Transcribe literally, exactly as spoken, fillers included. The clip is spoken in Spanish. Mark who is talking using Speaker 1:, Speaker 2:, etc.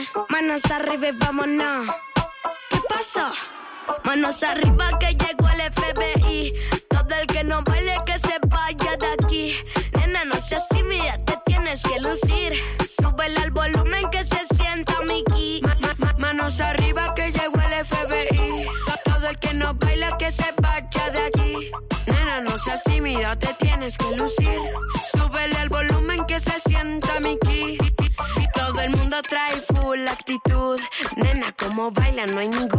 Speaker 1: Manos arriba y vámonos. ¿Qué pasó? Manos arriba que llegó el F B I. Todo el que no baile que se vaya de aquí. Nena, no seas tímida, te tienes que lucir. Súbele al volumen que se sienta Mickey. Ma ma ma manos arriba que llegó el F B I. Todo el que no baila que se vaya de aquí. Nena, no seas tímida, te tienes que lucir. Súbele al volumen que se sienta Mickey. Todo el mundo trae full actitud. Nena, como baila no hay ningún